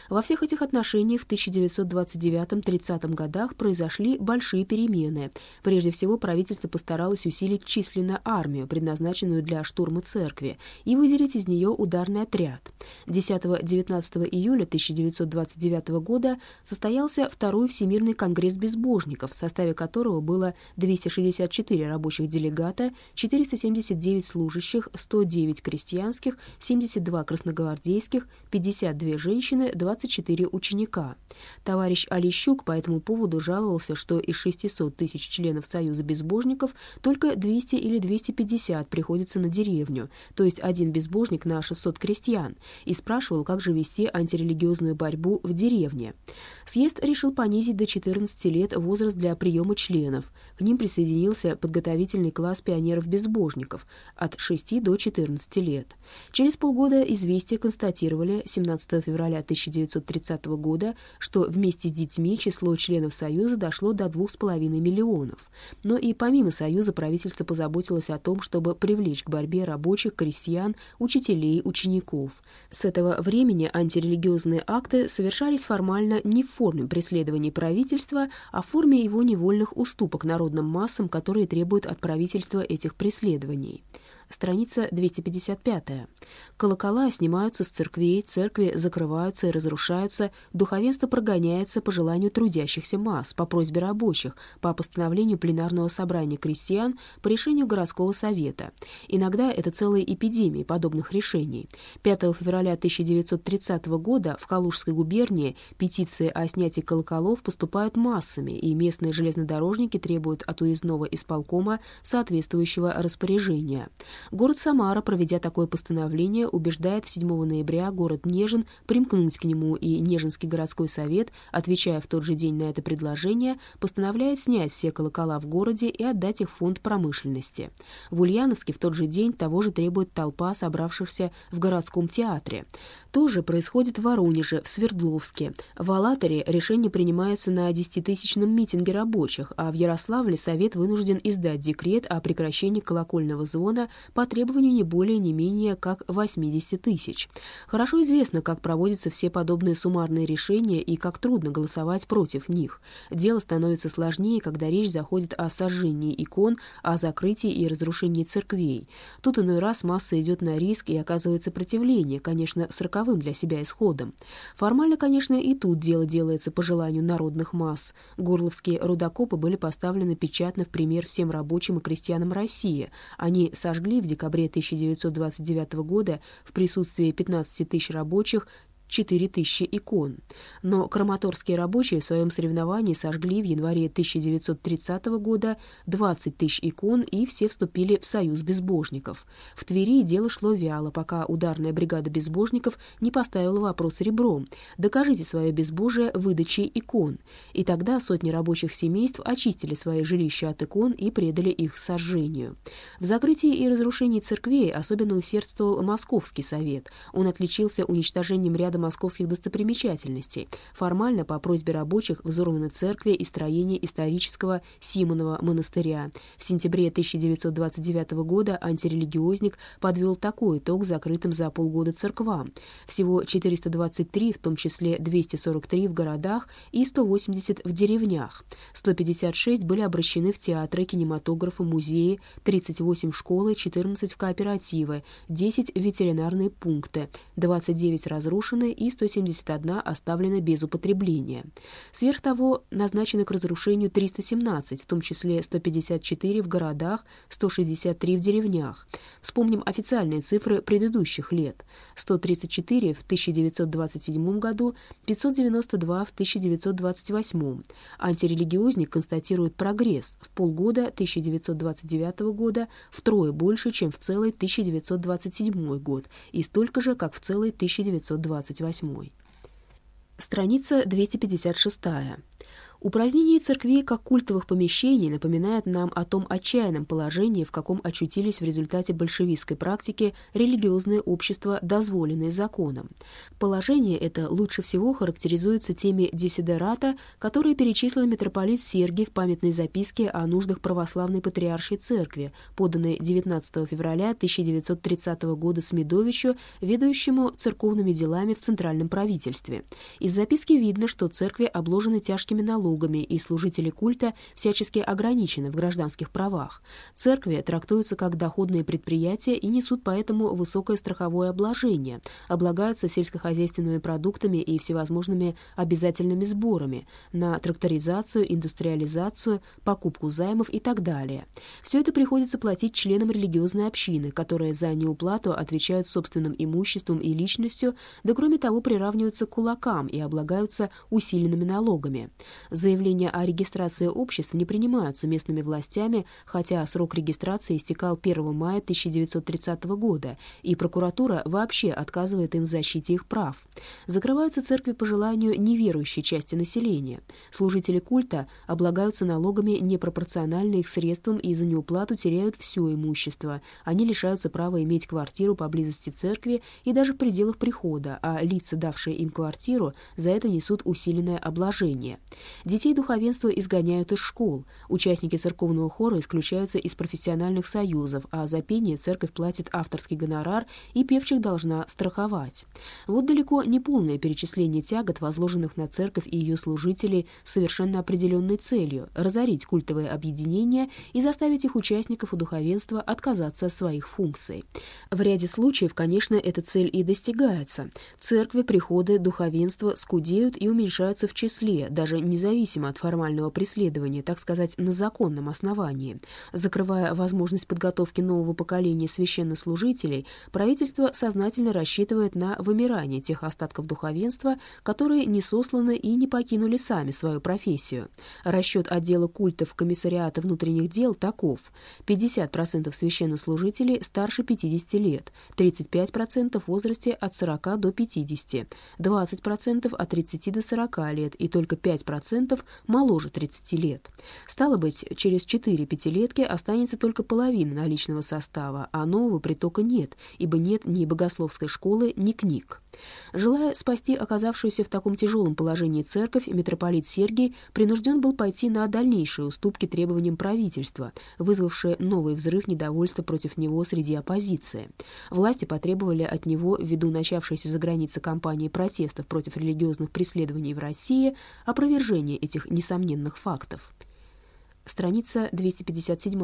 Во всех этих отношениях в 1929-30 годах произошли большие перемены. Прежде всего, правительство постаралось усилить численно армию, предназначенную для штурма церкви, и выделить из нее ударный отряд. 10-19 июля 1929 года состоялся Второй Всемирный конгресс безбожников, в составе которого было 264 рабочих делегата, 479 служащих, 109 крестьянских, 72 красногвардейских, 52 женщины, 24 ученика. Товарищ Олещук по этому поводу жаловался, что из 600 тысяч членов Союза безбожников только 200 или 250 приходится на деревню, то есть один безбожник на 600 крестьян, и спрашивал, как же вести антирелигиозную борьбу в деревне. Съезд решил понизить до 14 лет возраст для приема членов. К ним присоединился подготовительный класс пионеров-безбожников от 6 до 14 лет. Через полгода «Известия» констатировали 17 февраля 1930 года, что вместе с детьми число членов Союза дошло до 2,5 миллионов. Но и помимо Союза правительство позаботилось о том, чтобы привлечь к борьбе рабочих, крестьян, учителей, учеников. С этого времени антирелигиозные акты совершались формально не в форме преследований правительства, а в форме его невольных уступок народным массам, которые требуют от правительства этих преследований. Страница 255. Колокола снимаются с церквей, церкви закрываются и разрушаются, духовенство прогоняется по желанию трудящихся масс, по просьбе рабочих, по постановлению пленарного собрания крестьян, по решению городского совета. Иногда это целые эпидемии подобных решений. 5 февраля 1930 года в Калужской губернии петиции о снятии колоколов поступают массами, и местные железнодорожники требуют от уездного исполкома соответствующего распоряжения. Город Самара, проведя такое постановление, убеждает 7 ноября город Нежин примкнуть к нему, и Нежинский городской совет, отвечая в тот же день на это предложение, постановляет снять все колокола в городе и отдать их в фонд промышленности. В Ульяновске в тот же день того же требует толпа собравшихся в городском театре. То же происходит в Воронеже, в Свердловске. В Алатыре решение принимается на 10-тысячном митинге рабочих, а в Ярославле совет вынужден издать декрет о прекращении колокольного звона по требованию не более не менее как 80 тысяч. Хорошо известно, как проводятся все подобные суммарные решения и как трудно голосовать против них. Дело становится сложнее, когда речь заходит о сожжении икон, о закрытии и разрушении церквей. Тут иной раз масса идет на риск и оказывает сопротивление, конечно, с роковым для себя исходом. Формально, конечно, и тут дело делается по желанию народных масс. Горловские рудокопы были поставлены печатно в пример всем рабочим и крестьянам России. Они сожгли в декабре 1929 года в присутствии 15 тысяч рабочих 4000 икон. Но краматорские рабочие в своем соревновании сожгли в январе 1930 года 20 тысяч икон, и все вступили в союз безбожников. В Твери дело шло вяло, пока ударная бригада безбожников не поставила вопрос ребром: «Докажите свое безбожие выдачей икон». И тогда сотни рабочих семейств очистили свои жилища от икон и предали их сожжению. В закрытии и разрушении церквей особенно усердствовал Московский совет. Он отличился уничтожением ряда московских достопримечательностей. Формально, по просьбе рабочих, взорваны церкви и строения исторического Симонова монастыря. В сентябре 1929 года антирелигиозник подвел такой итог закрытым за полгода церквам. Всего 423, в том числе 243 в городах и 180 в деревнях. 156 были обращены в театры, кинематографы, музеи, 38 в школы, 14 в кооперативы, 10 в ветеринарные пункты, 29 разрушены и 171 оставлена без употребления. Сверх того, назначено к разрушению 317, в том числе 154 в городах, 163 в деревнях. Вспомним официальные цифры предыдущих лет. 134 в 1927 году, 592 в 1928. Антирелигиозник констатирует прогресс: в полгода 1929 года втрое больше, чем в целый 1927 год, и столько же, как в целый 1928. Страница 256. Упразднение церквей как культовых помещений напоминает нам о том отчаянном положении, в каком очутились в результате большевистской практики религиозные общества, дозволенные законом. Положение это лучше всего характеризуется теми десидерата, которые перечислил митрополит Сергий в памятной записке о нуждах православной патриаршей церкви, поданной 19 февраля 1930 года Смедовичу, ведающему церковными делами в центральном правительстве. Из записки видно, что церкви обложены тяжкими налогами, и служители культа всячески ограничены в гражданских правах. Церкви трактуются как доходные предприятия и несут поэтому высокое страховое обложение, облагаются сельскохозяйственными продуктами и всевозможными обязательными сборами на тракторизацию, индустриализацию, покупку займов и так далее. Все это приходится платить членам религиозной общины, которые за неуплату отвечают собственным имуществом и личностью, да кроме того приравниваются к кулакам и облагаются усиленными налогами. Заявления о регистрации обществ не принимаются местными властями, хотя срок регистрации истекал 1 мая 1930 года, и прокуратура вообще отказывает им в защите их прав. Закрываются церкви по желанию неверующей части населения. Служители культа облагаются налогами непропорционально их средствам и за неуплату теряют все имущество. Они лишаются права иметь квартиру поблизости церкви и даже в пределах прихода, а лица, давшие им квартиру, за это несут усиленное обложение. Детей духовенства изгоняют из школ, участники церковного хора исключаются из профессиональных союзов, а за пение церковь платит авторский гонорар и певчих должна страховать. Вот далеко не полное перечисление тягот, возложенных на церковь и ее служителей с совершенно определенной целью — разорить культовые объединения и заставить их участников и духовенства отказаться от своих функций. В ряде случаев, конечно, эта цель и достигается. Церкви, приходы, духовенство скудеют и уменьшаются в числе, даже независимо от формального преследования, так сказать, на законном основании. Закрывая возможность подготовки нового поколения священнослужителей, правительство сознательно рассчитывает на вымирание тех остатков духовенства, которые не сосланы и не покинули сами свою профессию. Расчет отдела культов комиссариата внутренних дел таков: 50% священнослужителей старше 50 лет, 35% в возрасте от 40 до 50, 20% от 30 до 40 лет и только 5% моложе 30 лет. Стало быть, через 4 пятилетки останется только половина наличного состава, а нового притока нет, ибо нет ни богословской школы, ни книг. Желая спасти оказавшуюся в таком тяжелом положении церковь, митрополит Сергий принужден был пойти на дальнейшие уступки требованиям правительства, вызвавшие новый взрыв недовольства против него среди оппозиции. Власти потребовали от него, ввиду начавшейся за границей кампании протестов против религиозных преследований в России, опровержения этих несомненных фактов. Страница 257.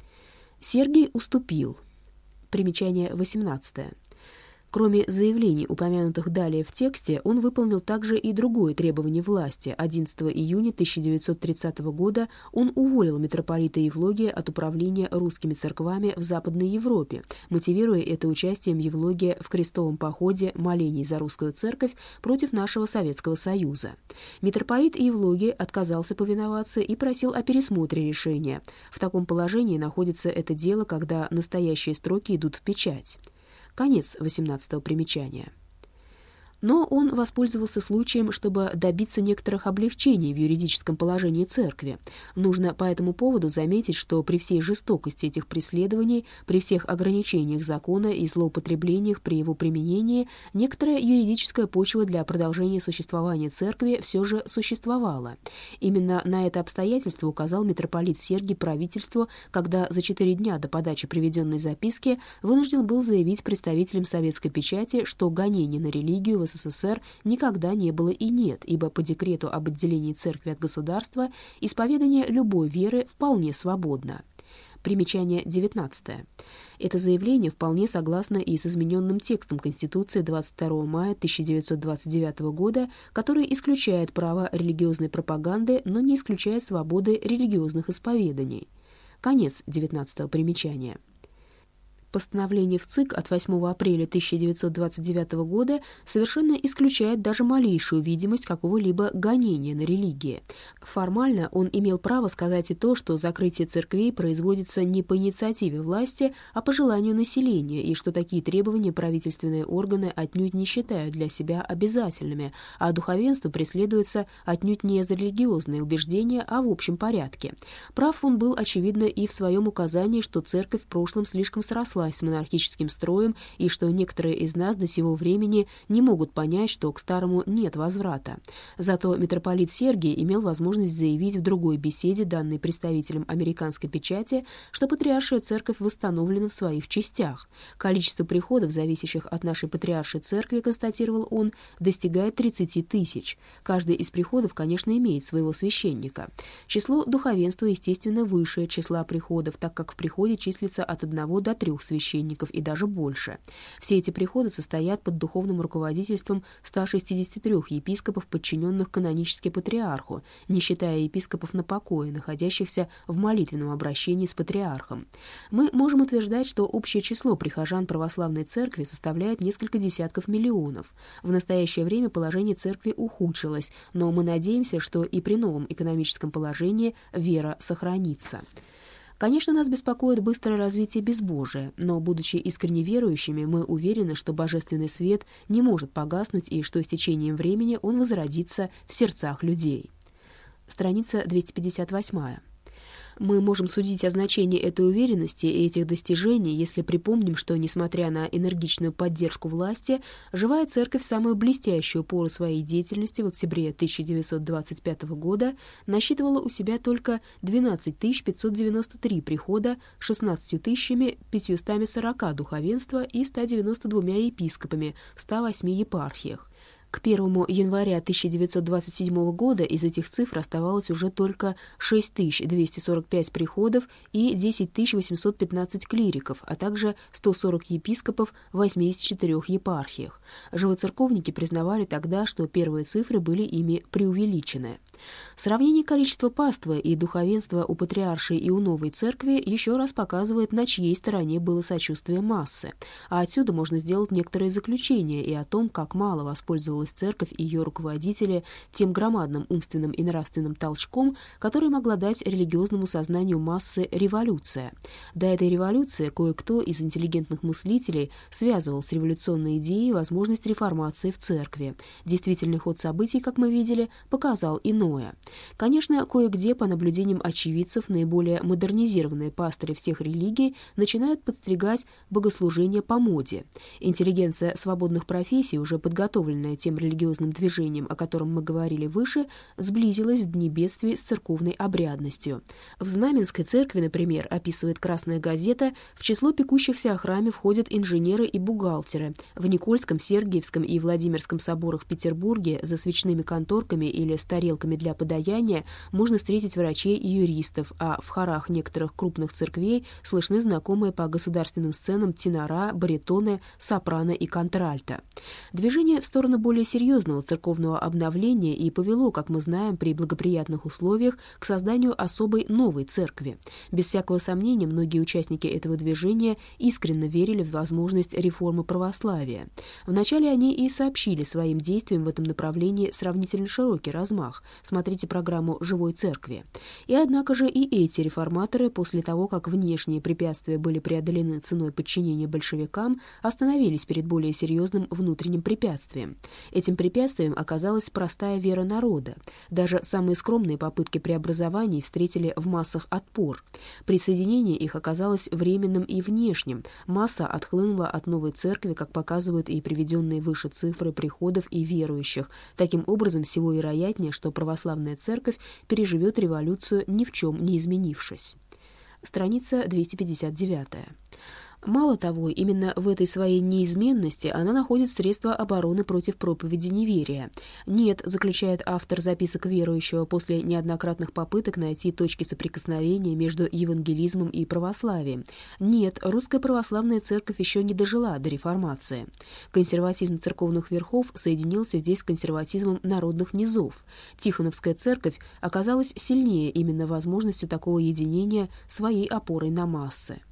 Сергий уступил. Примечание 18. Кроме заявлений, упомянутых далее в тексте, он выполнил также и другое требование власти. 11 июня 1930 года он уволил митрополита Евлогия от управления русскими церквами в Западной Европе, мотивируя это участием Евлогия в крестовом походе молений за русскую церковь против нашего Советского Союза. Митрополит Евлогий отказался повиноваться и просил о пересмотре решения. В таком положении находится это дело, когда настоящие строки идут в печать. Конец 18-го примечания. Но он воспользовался случаем, чтобы добиться некоторых облегчений в юридическом положении церкви. Нужно по этому поводу заметить, что при всей жестокости этих преследований, при всех ограничениях закона и злоупотреблениях при его применении, некоторая юридическая почва для продолжения существования церкви все же существовала. Именно на это обстоятельство указал митрополит Сергий правительству, когда за 4 дня до подачи приведенной записки вынужден был заявить представителям советской печати, что гонений на религию в СССР никогда не было и нет, ибо по декрету об отделении церкви от государства исповедание любой веры вполне свободно. Примечание 19. Это заявление вполне согласно и с измененным текстом Конституции 22 мая 1929 года, который исключает право религиозной пропаганды, но не исключает свободы религиозных исповеданий. Конец 19 примечания. Постановление в ЦИК от 8 апреля 1929 года совершенно исключает даже малейшую видимость какого-либо гонения на религии. Формально он имел право сказать и то, что закрытие церквей производится не по инициативе власти, а по желанию населения, и что такие требования правительственные органы отнюдь не считают для себя обязательными, а духовенство преследуется отнюдь не за религиозные убеждения, а в общем порядке. Прав он был, очевидно, и в своем указании, что церковь в прошлом слишком срослась с монархическим строем, и что некоторые из нас до сего времени не могут понять, что к старому нет возврата. Зато митрополит Сергий имел возможность заявить в другой беседе, данной представителем американской печати, что патриаршая церковь восстановлена в своих частях. Количество приходов, зависящих от нашей патриаршей церкви, констатировал он, достигает 30 тысяч. Каждый из приходов, конечно, имеет своего священника. Число духовенства, естественно, выше числа приходов, так как в приходе числится от 1 до 3 священников и даже больше. Все эти приходы состоят под духовным руководительством 163 епископов, подчиненных канонически патриарху, не считая епископов на покое, находящихся в молитвенном обращении с патриархом. Мы можем утверждать, что общее число прихожан православной церкви составляет несколько десятков миллионов. В настоящее время положение церкви ухудшилось, но мы надеемся, что и при новом экономическом положении вера сохранится. Конечно, нас беспокоит быстрое развитие безбожия, но, будучи искренне верующими, мы уверены, что божественный свет не может погаснуть и что с течением времени он возродится в сердцах людей. Страница 258. Мы можем судить о значении этой уверенности и этих достижений, если припомним, что, несмотря на энергичную поддержку власти, живая церковь в самую блестящую пору своей деятельности в октябре 1925 года насчитывала у себя только 12 593 прихода, 16 540 духовенства и 192 епископами в 108 епархиях. К 1 января 1927 года из этих цифр оставалось уже только 6245 приходов и 10 815 клириков, а также 140 епископов в 84 епархиях. Живоцерковники признавали тогда, что первые цифры были ими преувеличены. Сравнение количества паствы и духовенства у патриаршей и у новой церкви еще раз показывает, на чьей стороне было сочувствие массы. А отсюда можно сделать некоторые заключения и о том, как мало воспользовалась церковь и ее руководители тем громадным умственным и нравственным толчком, который могла дать религиозному сознанию массы революция. До этой революции кое-кто из интеллигентных мыслителей связывал с революционной идеей возможность реформации в церкви. Действительный ход событий, как мы видели, показал иное. Конечно, кое-где, по наблюдениям очевидцев, наиболее модернизированные пастыри всех религий начинают подстригать богослужение по моде. Интеллигенция свободных профессий, уже подготовленная тем религиозным движением, о котором мы говорили выше, сблизилась в дни бедствий с церковной обрядностью. В Знаменской церкви, например, описывает «Красная газета», в число пекущихся о храме входят инженеры и бухгалтеры. В Никольском, Сергиевском и Владимирском соборах в Петербурге за свечными конторками или с тарелками для подаяния можно встретить врачей и юристов, а в хорах некоторых крупных церквей слышны знакомые по государственным сценам тенора, баритоны, сопрано и контральто. Движение в сторону более серьезного церковного обновления и повело, как мы знаем, при благоприятных условиях к созданию особой новой церкви. Без всякого сомнения, многие участники этого движения искренне верили в возможность реформы православия. Вначале они и сообщили своим действиям в этом направлении сравнительно широкий размах. Смотрите программу «Живой церкви». И однако же и эти реформаторы, после того, как внешние препятствия были преодолены ценой подчинения большевикам, остановились перед более серьезным внутренним препятствием. Этим препятствием оказалась простая вера народа. Даже самые скромные попытки преобразований встретили в массах отпор. Присоединение их оказалось временным и внешним. Масса отхлынула от новой церкви, как показывают и приведенные выше цифры приходов и верующих. Таким образом, всего вероятнее, что православная церковь переживет революцию, ни в чем не изменившись. Страница 259. Мало того, именно в этой своей неизменности она находит средства обороны против проповеди неверия. Нет, заключает автор записок верующего после неоднократных попыток найти точки соприкосновения между евангелизмом и православием. Нет, русская православная церковь еще не дожила до реформации. Консерватизм церковных верхов соединился здесь с консерватизмом народных низов. Тихоновская церковь оказалась сильнее именно возможностью такого единения своей опорой на массы.